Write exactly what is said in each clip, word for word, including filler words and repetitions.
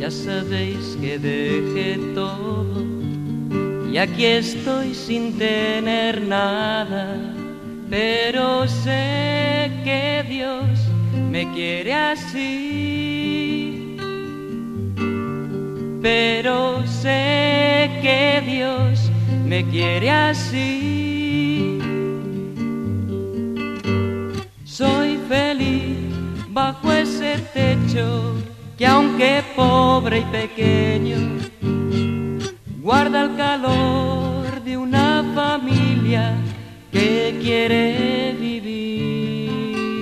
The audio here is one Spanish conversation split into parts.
Ya sabéis que dejé todo y aquí estoy sin tener nada, pero sé que Dios me quiere así. Pero sé que Dios me quiere así. Soy feliz bajo ese techo que aunque pobre y pequeño guarda el calor de una familia que quiere vivir.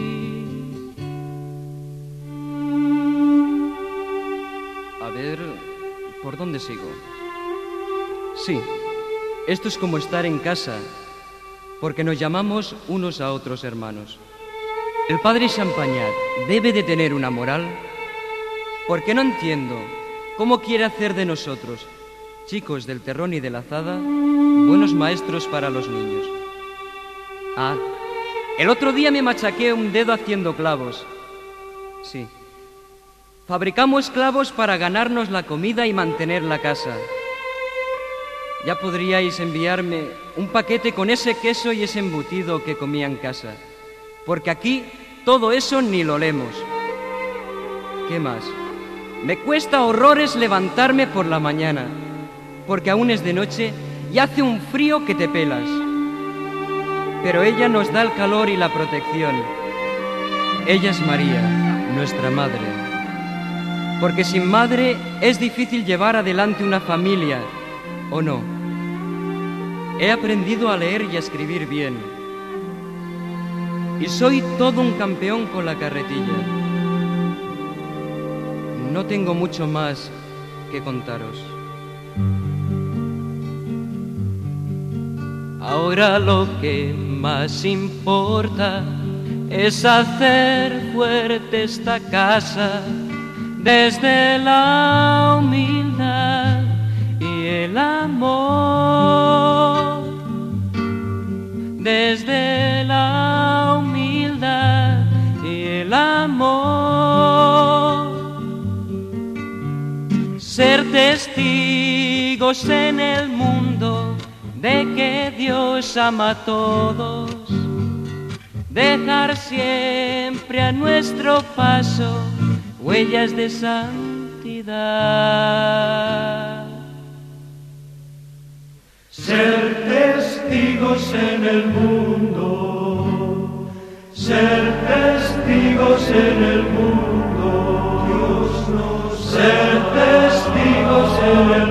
A ver, ¿por dónde sigo? Sí, esto es como estar en casa, porque nos llamamos unos a otros hermanos. El padre Champagnat debe de tener una moral, porque no entiendo cómo quiere hacer de nosotros, chicos del terrón y de la azada, buenos maestros para los niños. Ah, el otro día me machaqué un dedo haciendo clavos. Sí. Fabricamos clavos para ganarnos la comida y mantener la casa. Ya podríais enviarme un paquete con ese queso y ese embutido que comía en casa, porque aquí todo eso ni lo olemos. ¿Qué más? Me cuesta horrores levantarme por la mañana, porque aún es de noche y hace un frío que te pelas. Pero ella nos da el calor y la protección. Ella es María, nuestra madre. Porque sin madre es difícil llevar adelante una familia, ¿o no? He aprendido a leer y a escribir bien. Y soy todo un campeón con la carretilla. No tengo mucho más que contaros. Ahora lo que más importa es hacer fuerte esta casa desde la humildad y el amor. Desde la humildad y el amor. Ser testigos en el mundo de que Dios ama a todos, dejar siempre a nuestro paso huellas de santidad. Ser testigos en el mundo, ser testigos en el mundo, Dios nos ser testigos en el